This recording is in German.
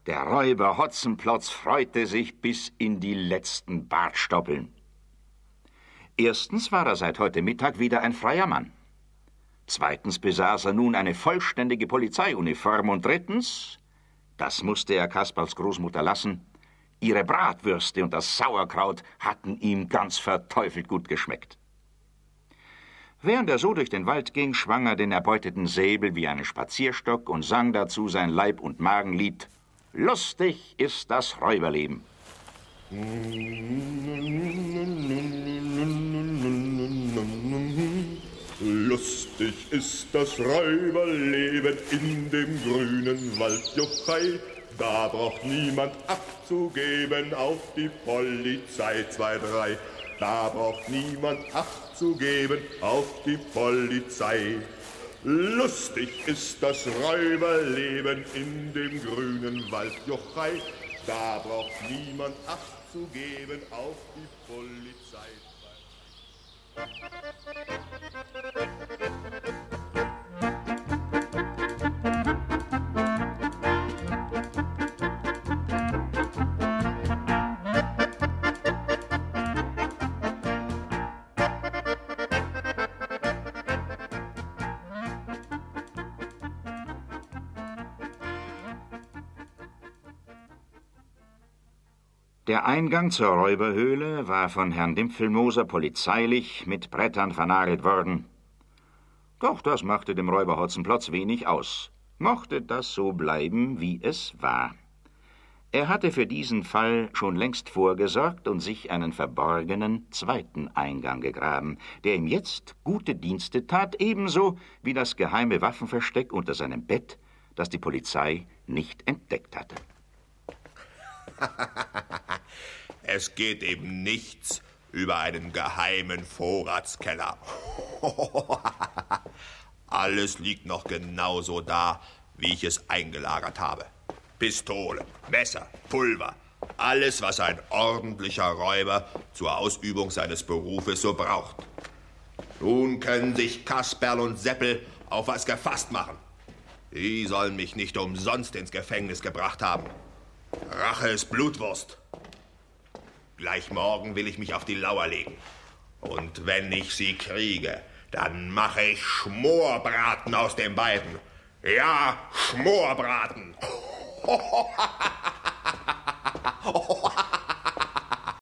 Der Räuber Hotzenplotz freute sich bis in die letzten Bartstoppeln. Erstens war er seit heute Mittag wieder ein freier Mann. Zweitens besaß er nun eine vollständige Polizeiuniform. Und drittens, das musste er Kasperls Großmutter lassen, ihre Bratwürste und das Sauerkraut hatten ihm ganz verteufelt gut geschmeckt. Während er so durch den Wald ging, schwang er den erbeuteten Säbel wie einen Spazierstock und sang dazu sein Leib- und Magenlied. Lustig ist das Räuberleben. Lustig ist das Räuberleben in dem grünen Wald, Juchei. Da braucht niemand Acht zu geben auf die Polizei, 2, 3. Da braucht niemand Acht zu geben auf die Polizei. Lustig ist das Räuberleben in dem grünen Wald, Juchei. Da braucht niemand Acht zu geben auf die Polizei. Der Eingang zur Räuberhöhle war von Herrn Dimpfelmoser polizeilich mit Brettern vernagelt worden. Doch das machte dem Räuber Hotzenplotz wenig aus. Mochte das so bleiben, wie es war. Er hatte für diesen Fall schon längst vorgesorgt und sich einen verborgenen zweiten Eingang gegraben, der ihm jetzt gute Dienste tat, ebenso wie das geheime Waffenversteck unter seinem Bett, das die Polizei nicht entdeckt hatte. Es geht eben nichts über einen geheimen Vorratskeller. Alles liegt noch genauso da, wie ich es eingelagert habe. Pistolen, Messer, Pulver, alles, was ein ordentlicher Räuber zur Ausübung seines Berufes so braucht. Nun können sich Kasperl und Seppel auf was gefasst machen. Die sollen mich nicht umsonst ins Gefängnis gebracht haben. Rache ist Blutwurst. Gleich morgen will ich mich auf die Lauer legen. Und wenn ich sie kriege, dann mache ich Schmorbraten aus den beiden. Ja, Schmorbraten.